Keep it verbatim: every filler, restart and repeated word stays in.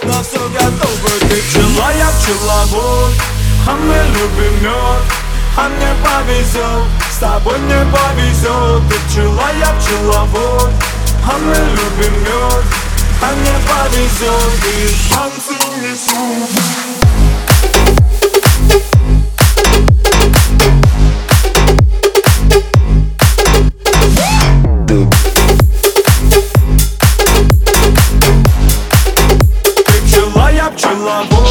на все готова. Ты пчела, я пчеловод, а мы любим мед, а мне повезет, с тобой мне повезет. Ты пчела, я пчеловод, а мы любим мед, а мне повезет. И танцы несу. Ты пчела, я пчеловод.